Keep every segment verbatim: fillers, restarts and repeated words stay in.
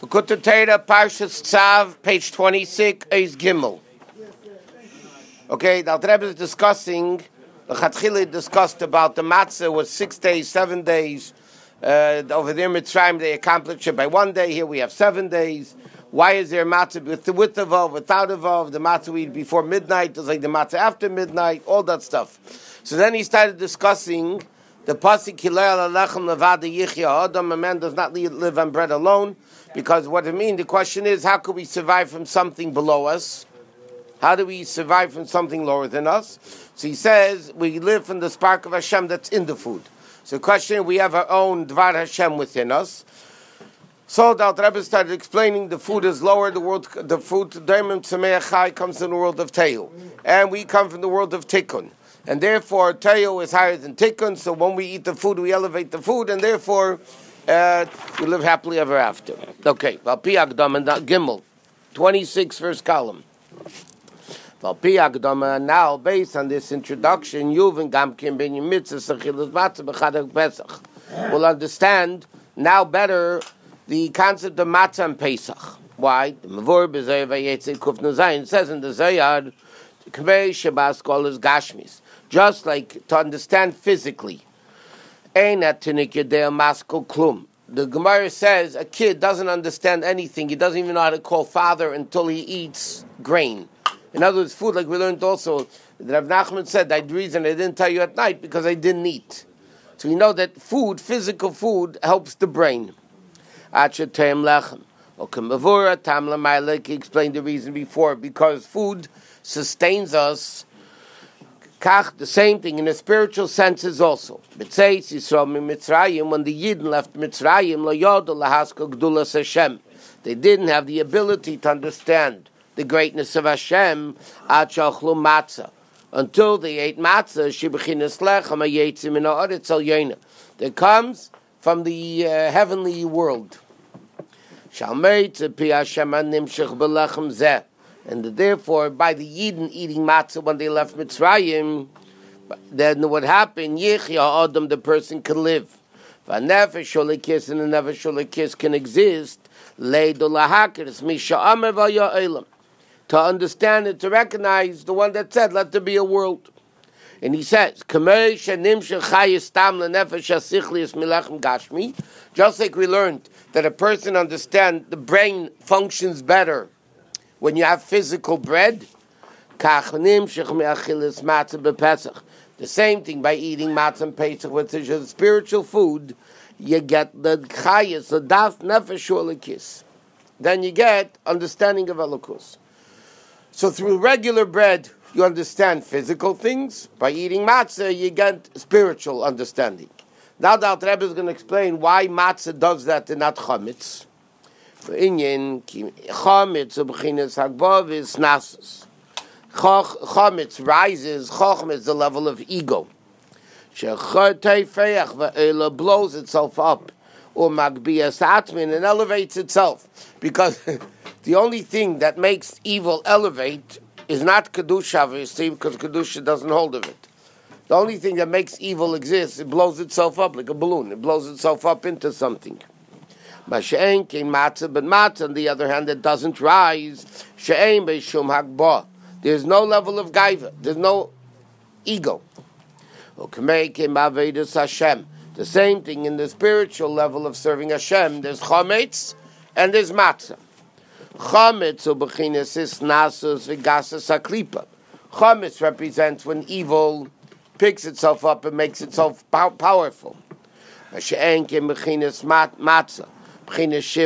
Likutei Torah, Parshas Tzav, page twenty-six, Eis Gimel. Okay, the Alter Rebbe is discussing, the Chatchila discussed about the matzah was six days, seven days. Uh, over there, Mitzrayim, they accomplished it by one day. Here we have seven days. Why is there matzah with the with the vav, without the vav? The matzah we eat before midnight, there's like the matzah after midnight, all that stuff. So then he started discussing the pasuk Hilel alechem levada yichya adam. A man does not live on bread alone, because what it means. The question is, how could we survive from something below us? How do we survive from something lower than us? So he says we live from the spark of Hashem that's in the food. So the question is, we have our own Dvar Hashem within us. So the Alter Rebbe started explaining the food is lower. The world, the food Daimim Tzameach Chai comes from the world of Teiu, and we come from the world of Tikkun. And therefore, Teiu is higher than Tikkun, so when we eat the food, we elevate the food, and therefore, uh, we live happily ever after. Okay, Valpi Agdam and Gimel, twenty-six, first column. Valpi Agdam, now, based on this introduction, Yuven Gamkim Ben Yimitzah Sechilus Matzah B'Chadach Pesach. We'll understand now better the concept of Matzah and Pesach. Why? The Mavur B'Zayah Vayetze Kuf Nazayin says in the Zayad, Kvei Shabbat Kol is Gashmis. Just like to understand physically. The Gemara says a kid doesn't understand anything. He doesn't even know how to call father until he eats grain. In other words, food, like we learned also, that Rav Nachman said, the reason I didn't tell you at night, because I didn't eat. So we know that food, physical food, helps the brain. He explained the reason before, because food sustains us. Kach, the same thing in the spiritual senses also. When the Yidden left Mitzrayim, they didn't have the ability to understand the greatness of Hashem until they ate matzah. That comes from the uh, heavenly world. And therefore, by the Yidden eating matzah when they left Mitzrayim, then what happened? Yichya Adam, the person can live. V'nefesh sholekis, and the nefesh sholekis can exist. Leido lahakers misha amer v'ya'elam, to understand and to recognize the one that said, "Let there be a world." And he says, "Kamei shenimshach chayis tam lenefesh hasichlius milechem gashmi." Just like we learned that a person understands the brain functions better when you have physical bread. The same thing by eating matzah and pesach, which is a spiritual food, you get the chayis, the daf nefesh u'likis. Then you get understanding of elokus. So through regular bread, you understand physical things. By eating matzah, you get spiritual understanding. Now the Alter Rebbe is going to explain why matzah does that and not chametz. Inyan chametz ubchinas hagbav is nasus. Chametz rises. Chacham is the level of ego. Shechatei blows itself up, or magbias atmin, and elevates itself. Because the only thing that makes evil elevate is not kedusha, obviously, because kedusha doesn't hold of it. The only thing that makes evil exist, it blows itself up like a balloon. It blows itself up into something. Masha'en came matzah, but matzah, on the other hand, that doesn't rise. She'en be'shum hagbah. There's no level of gaiva. There's no ego. Okmei came avedus Hashem. The same thing in the spiritual level of serving Hashem. There's chametz and there's matzah. Chametz u'bechinas is nasus v'gasas haklipa. Chametz represents when evil picks itself up and makes itself pow- powerful. Masha'en came bechinas matzah. No,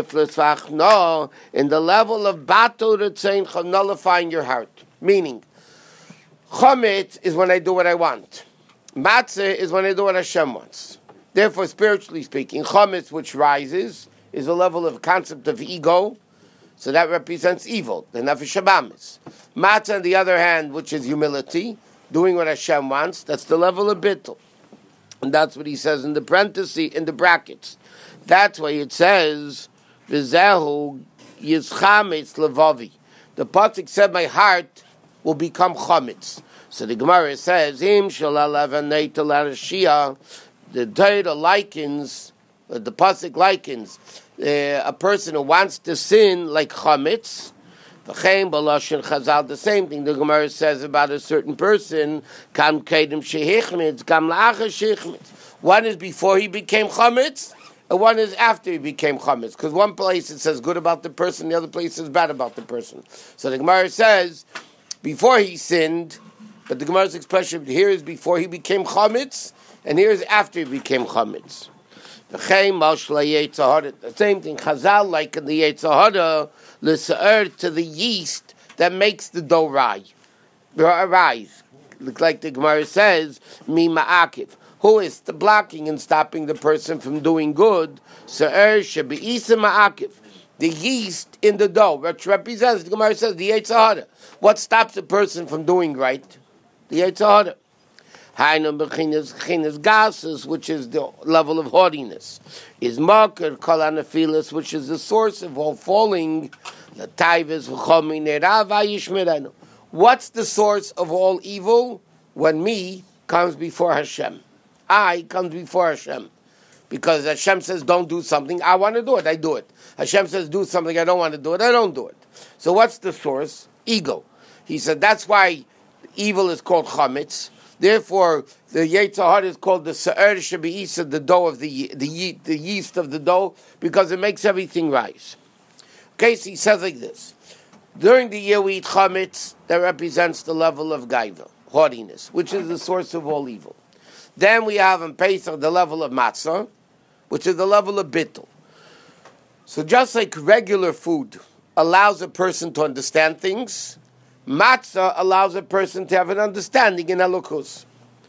in the level of bato ritzein, nullifying your heart. Meaning, chametz is when I do what I want. Matzah is when I do what Hashem wants. Therefore, spiritually speaking, chametz, which rises, is a level of concept of ego, so that represents evil, the nefesh habamis. Matzah, on the other hand, which is humility, doing what Hashem wants, that's the level of bittul. And that's what he says in the parenthesis, in the brackets. That's why it says, "V'zehu yizchametz levavi." The pasuk said, "My heart will become chametz." So the Gemara says, "Im shalalavanei talarashia." The Torah likens, the pasuk likens uh, a person who wants to sin like chametz. V'chein b'lashon Chazal, the same thing the Gemara says about a certain person. Kam kedem shehichmitz, kam la'achar shehichmitz. One is before he became chametz, and one is after he became chametz. Because one place it says good about the person, the other place says bad about the person. So the Gemara says before he sinned, but the Gemara's expression here is before he became chametz, and here is after he became chametz. The same thing, Chazal likened the Yetzer Hara l'sa'er to the yeast that makes the dough rise. Rise, like the Gemara says, mi ma'akiv. Who is the blocking and stopping the person from doing good? Sa'er shebe'isa ma'akiv. The yeast in the dough, which represents, the Gemara says, the Yetzer Hara. What stops a person from doing right? The Yetzer Hara. Hainu b'chinas chinas gasus, which is the level of haughtiness, is makar kol anafilas, which is the source of all falling. L'tayves v'chomi nerav v'yishmerenu. What's the source of all evil? When me comes before Hashem, I comes before Hashem, because Hashem says don't do something, I want to do it, I do it. Hashem says do something, I don't want to do it, I don't do it. So what's the source? Ego. He said that's why evil is called chametz. Therefore, the Yetzer Hara is called the Sa'er Shebe'isa, the dough of the the, ye, the yeast of the dough, because it makes everything rise. Okay, so he says like this. During the year we eat chametz, that represents the level of gaiva, haughtiness, which is the source of all evil. Then we have in Pesach the level of matzah, which is the level of bittul. So just like regular food allows a person to understand things, matzah allows a person to have an understanding in Elokus.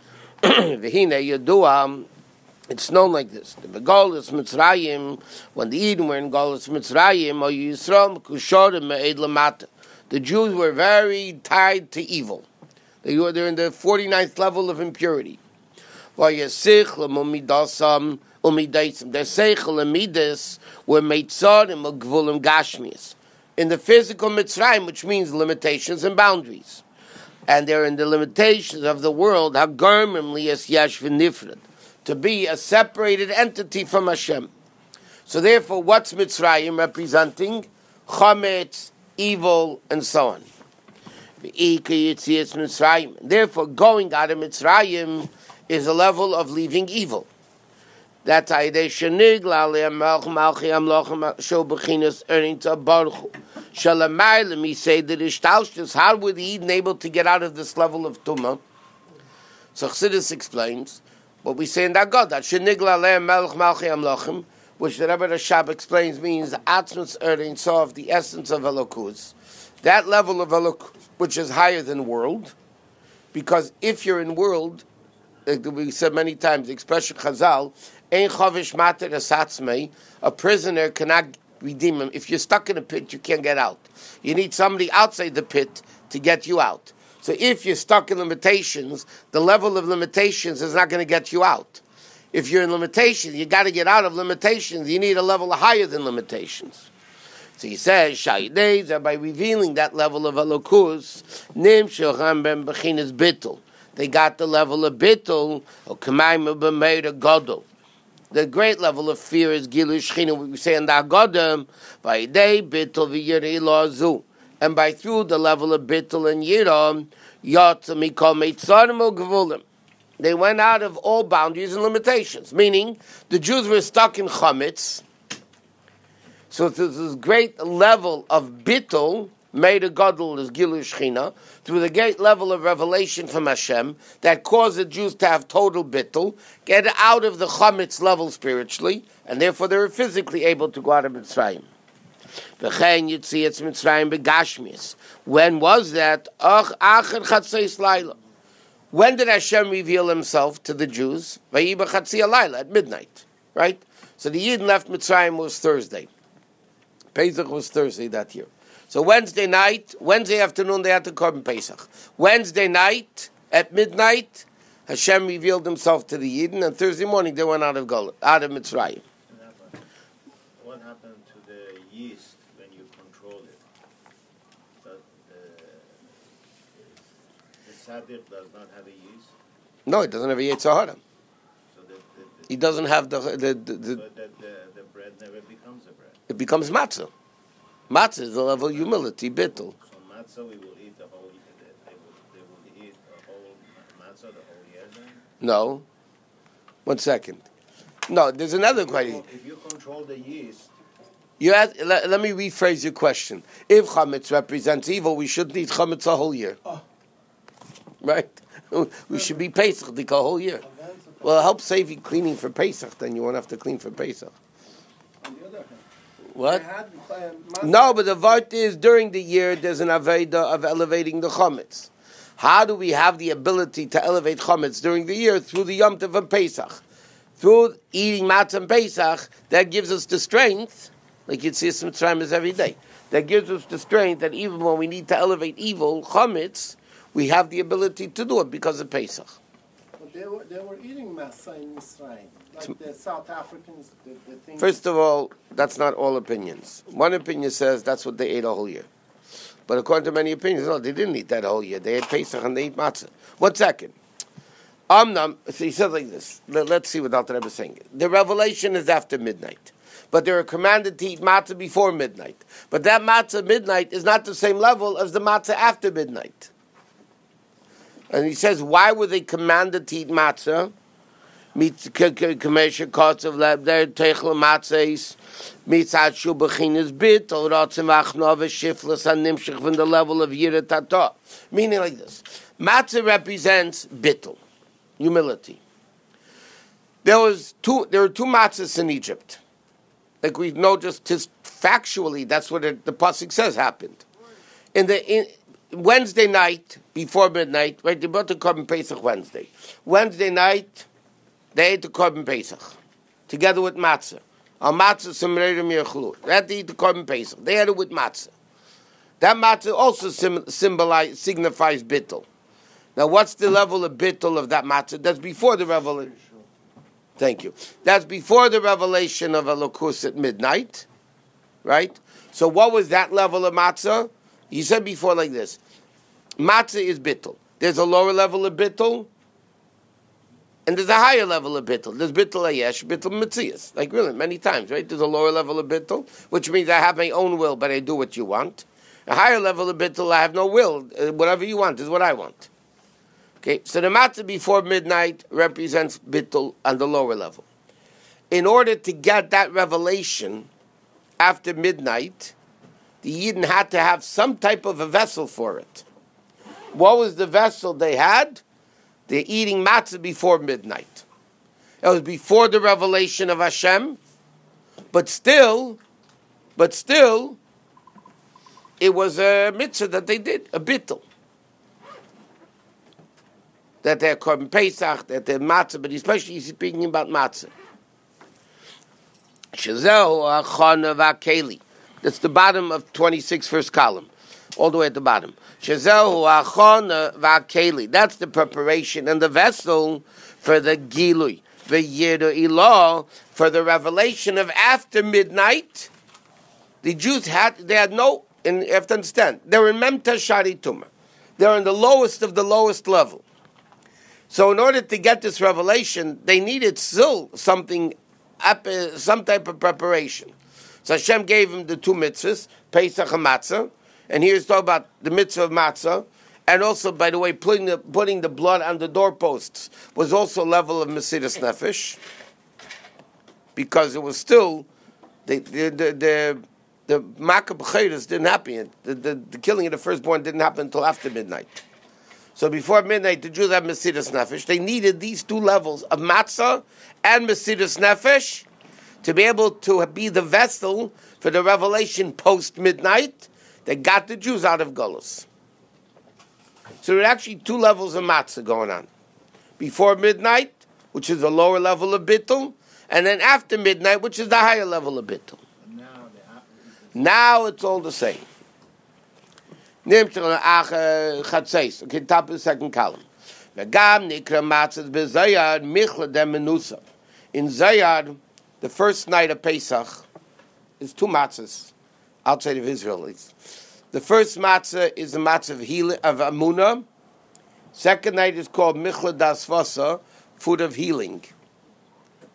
V'hine Yedua, it's known like this. The Begolus Mitzrayim, when the Eden were in Golus Mitzrayim, or Yisrael Kushorim Me'ed Lamata, the Jews were very tied to evil. They were they're in the forty-ninth level of impurity. V'yasich l'momidasam umidaisim. Their seichel and midas were meitzarim or gvulim gashmias. In the physical Mitzrayim, which means limitations and boundaries. And they're in the limitations of the world, hagarmim liyas yesh v'nifred, to be a separated entity from Hashem. So therefore, what's Mitzrayim representing? Chametz, evil, and so on. Therefore, going out of Mitzrayim is a level of leaving evil. That's Aidei Shenigla Le'amelch Malchi Amloch Shel Bechinas earning to Baruch Hu. Shalamaylim, he said that Ishtalshus, how were the Eden able to get out of this level of Tumah? So Chassidus explains what we say in that God, that Shenigla Le'amelch Malchi Amlochim, which the Rebbe Rashab explains means Atzmus earning Sof, the essence of Elokus. That level of Elokus, which is higher than world, because if you're in world, like we said many times, the expression Chazal, Ein chavish mater esatzmei, a prisoner cannot redeem him. If you're stuck in a pit, you can't get out. You need somebody outside the pit to get you out. So if you're stuck in limitations, the level of limitations is not going to get you out. If you're in limitations, you got to get out of limitations. You need a level higher than limitations. So he says, Sha'idei, that by revealing that level of Elokus, Nim Shilcham Ben Bechinas Bittul. They got the level of Bittul, or K'mayim B'meir Godol. The great level of fear is Gilu Shechina, we say in the Agadam, by day, Bittul v'yirei lo'azu. And by through the level of Bittul and Yirah, Yotza mikol meitzarim o gvulim. They went out of all boundaries and limitations, meaning the Jews were stuck in Chametz. So there's this great level of Bittul, made a Gadol is Gilu Shechina, through the great level of revelation from Hashem that caused the Jews to have total bittul, get out of the chametz level spiritually, and therefore they were physically able to go out of Mitzrayim. V'chein Yitzias Mitzrayim begashmis. When was that? Ach acher chatzeis laila. When did Hashem reveal Himself to the Jews? Vayi b'chatzei laila, at midnight, right? So the Yidden left Mitzrayim was Thursday. Pesach was Thursday that year. So Wednesday night, Wednesday afternoon, they had to Korban Pesach. Wednesday night, at midnight, Hashem revealed Himself to the Yidden, and Thursday morning they went out of Gol- out of Mitzrayim. What happened to the yeast when you control it? But, uh, the Sadiq does not have a yeast? No, it doesn't have a Yetzer Hara. So the, the, He doesn't have the the the. the So that the, the bread never becomes a bread. it becomes matzah. Matzah is the level of humility, bittul. So matzah, we will eat the whole. They will, they will eat the whole matzah the whole year. Then. No. One second. No, there's another question. If you control the yeast. You ask, let, let me rephrase your question. If chametz represents evil, we shouldn't eat chametz a whole year, Oh. right? We should be Pesach the whole year. Well, it helps save you cleaning for Pesach. Then you won't have to clean for Pesach. On the other hand, What? I had, uh, matzah- No, but the vart is during the year there's an aveda of elevating the chametz. How do we have the ability to elevate chametz during the year? Through the Yom Tov of Pesach. Through eating matzah and Pesach, that gives us the strength, like you'd see some Mitzrayim every day, that gives us the strength that even when we need to elevate evil, chametz, we have the ability to do it because of Pesach. But they were, they were eating matzah in Mitzrayim. Like the South Africans, the, the thing. First of all, that's not all opinions. One opinion says that's what they ate a whole year. But according to many opinions, no, they didn't eat that whole year. They ate Pesach and they ate matzah. One second. Amnam, so he says like this. Let, let's see what Alter Rebbe is saying. The revelation is after midnight. But they were commanded to eat matzah before midnight. But that matzah midnight is not the same level as the matzah after midnight. And he says, why were they commanded to eat matzah? Commercial costs of lab there, techel matzahs, mitzat shu bechinas bit, or rotzim achnove shiflas and nimshich from the level of yira tata. Meaning like this. Matzah represents bittul, humility. There was two, there were two matzahs in Egypt. Like we know just, just factually, that's what it, the pasuk says happened. In the in, Wednesday night, before midnight, right, they brought the Korban Pesach Wednesday. Wednesday night, they ate the Korban Pesach, together with matzah. Al matzah simreirim yechlu. They had to eat the Korban Pesach. They had it with matzah. That matzah also sim- symbolize, signifies bittul. Now, what's the level of bittul of that matzah? That's before the revelation. Thank you. That's before the revelation of Elokus at midnight, right? So what was that level of matzah? He said before like this. Matzah is bittul. There's a lower level of bittul, and there's a higher level of bittul. There's bittul ayesh, bittul metzias. Like really, many times, right? There's a lower level of bittul, which means I have my own will, but I do what you want. A higher level of bittul, I have no will. Uh, whatever you want is what I want. Okay, so the matzah before midnight represents bittul on the lower level. In order to get that revelation after midnight, the Yidden had to have some type of a vessel for it. What was the vessel they had? They're eating matzah before midnight. It was before the revelation of Hashem, but still, but still, it was a mitzvah that they did, a bittul. That they're Korban Pesach, that they're matzah, but especially he's speaking about matzah. Shazehu achana v'akeli. That's the bottom of twenty-six, first column, all the way at the bottom. Shazehu achana v'akeli. That's the preparation and the vessel for the gilui, the yiru ilah, for the revelation of after midnight. The Jews had, they had no, and you have to understand, they're in memta shari tumah. They're in the lowest of the lowest level. So in order to get this revelation, they needed still something, some type of preparation. So Hashem gave him the two mitzvahs, Pesach and Matzah, and here's talking about the mitzvah of Matzah, and also, by the way, putting the, putting the blood on the doorposts was also a level of Mesiras Nefesh, because it was still, the the the, the, the Makkah B'chayres didn't happen, the, the, the killing of the firstborn didn't happen until after midnight. So before midnight, the Jews had Mesiras Nefesh. They needed these two levels of Matzah and Mesiras Nefesh to be able to be the vessel for the revelation post-midnight that got the Jews out of Golus. So there are actually two levels of Matzah going on. Before midnight, which is the lower level of Bittul, and then after midnight, which is the higher level of Bittul. Now it's all the same. Okay, top of the second column. In Zayar, the first night of Pesach, is two matzahs outside of Israel. The first matzah is the matzah of, heal- of Amunah. Second night is called Michla Das Vasa, food of healing.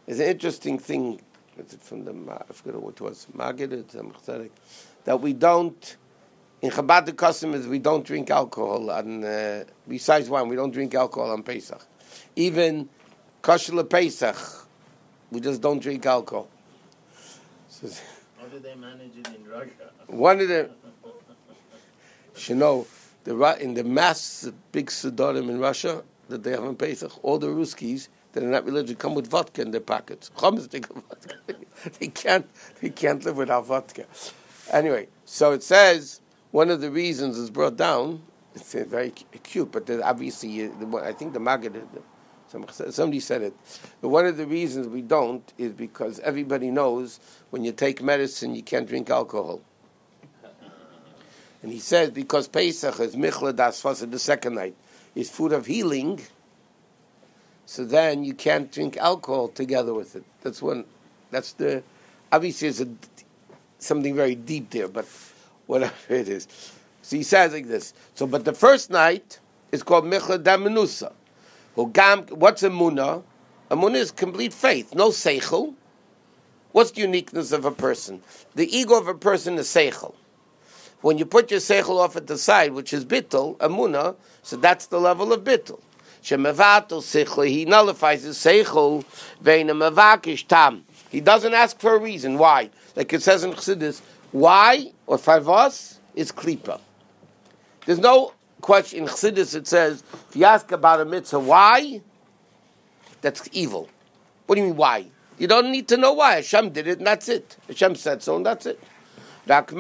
There's an interesting thing. Is it from the I forget what it was Magid that we don't in Chabad the custom is we don't drink alcohol and uh, besides wine we don't drink alcohol on Pesach. Even kosher Pesach, we just don't drink alcohol. So, how do they manage it in Russia? One of the, you know, the in the mass big Sidorim in Russia that they have on Pesach, all the Ruskies that are not religious come with vodka in their pockets. They can't, they can't live without vodka. Anyway, so it says one of the reasons is brought down. It's uh, very cute, but obviously, uh, I think the Maggid, somebody said it. But one of the reasons we don't is because everybody knows when you take medicine, you can't drink alcohol. And he says because Pesach is Michla Das Fasa, the second night, is food of healing. So then you can't drink alcohol together with it. That's one. That's the. Obviously, there's a, something very deep there, but whatever it is. So he says like this. So, but the first night is called Michla Da Menusa. What's Emunah? Emunah is complete faith, no seichel. What's the uniqueness of a person? The ego of a person is seichel. When you put your seichel off at the side, which is bittul, Emunah, so that's the level of bittul. Shemevatel seichel, he nullifies his seichel, ve'ina mevakish tam. He doesn't ask for a reason. Why? Like it says in Chassidus, why, or farvos, is klipa. There's no question in Chassidus. It says, if you ask about a mitzvah, why? That's evil. What do you mean, why? You don't need to know why. Hashem did it, and that's it. Hashem said so, and that's it. How do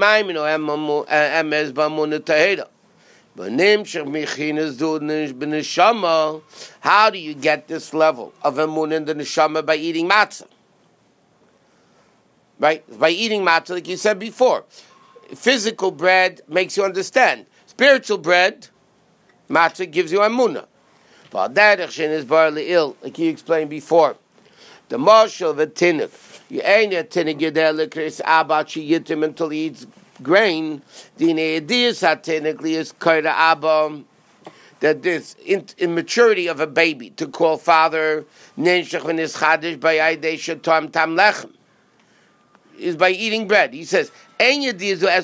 you get this level of emunah in the neshama? By eating matzah. Right? By eating matzah, like you said before. Physical bread makes you understand. Spiritual bread, matzah gives you emunah. Like you explained before. The marshal of a tinnik. You ain't a tinnik yedel kris abat she yitim until he eats grain. The ideas are tinnikly is kaira abba. That this immaturity of a baby to call father ninshach when is chadish by aydei shatam tam lechem is by eating bread. He says, even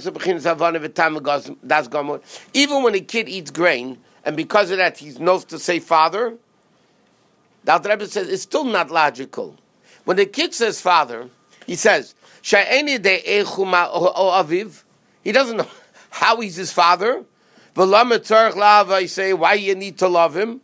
when a kid eats grain, and because of that he knows to say father, the Alter Rebbe says it's still not logical. When the kid says father, he says, he doesn't know how he's his father. I say, why you need to love him?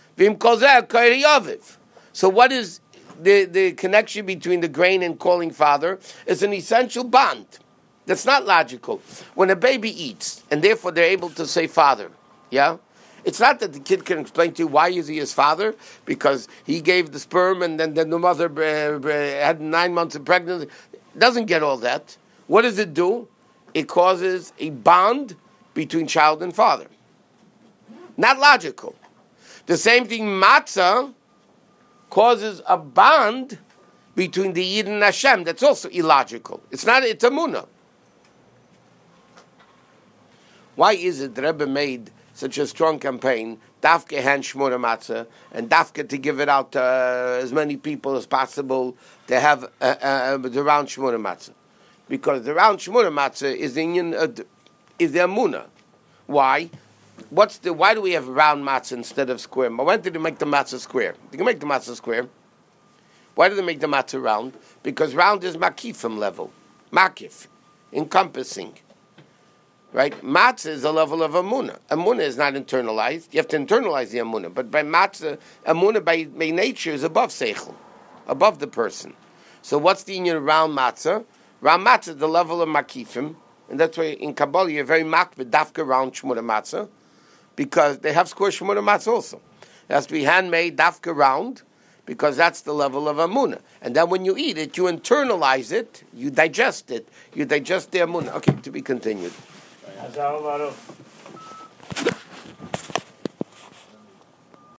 So what is the, the connection between the grain and calling father? It's an essential bond. That's not logical. When a baby eats, and therefore they're able to say father, yeah? It's not that the kid can explain to you why is he his father, because he gave the sperm and then, then the mother uh, had nine months of pregnancy. It doesn't get all that. What does it do? It causes a bond between child and father. Not logical. The same thing, matzah causes a bond between the Yid and Hashem. That's also illogical. It's not, it's a munah. Why is it the Rebbe made such a strong campaign, dafke hand shmura matzah, and dafke to give it out to uh, as many people as possible to have uh, uh, the round shmura matzah? Because the round shmura matzah is the uh, is the amunah. Why? What's the? Why do we have round matzah instead of square? Why did they make the matzah square? They can make the matzah square. Why do they make the matzah round? Because round is makifim level, makif, encompassing. Right? Matzah is a level of amunah. Amunah is not internalized. You have to internalize the amunah. But by matzah, amunah by, by nature is above seichel, above the person. So what's the union around matzah? Round matzah is the level of makifim. And that's why in Kabbalah you're very makbid dafka around shmura matzah, because they have square shmura matzah also. It has to be handmade dafka round, because that's the level of amunah. And then when you eat it, you internalize it, you digest it, you digest the amunah. Okay, to be continued. Azar Baruch.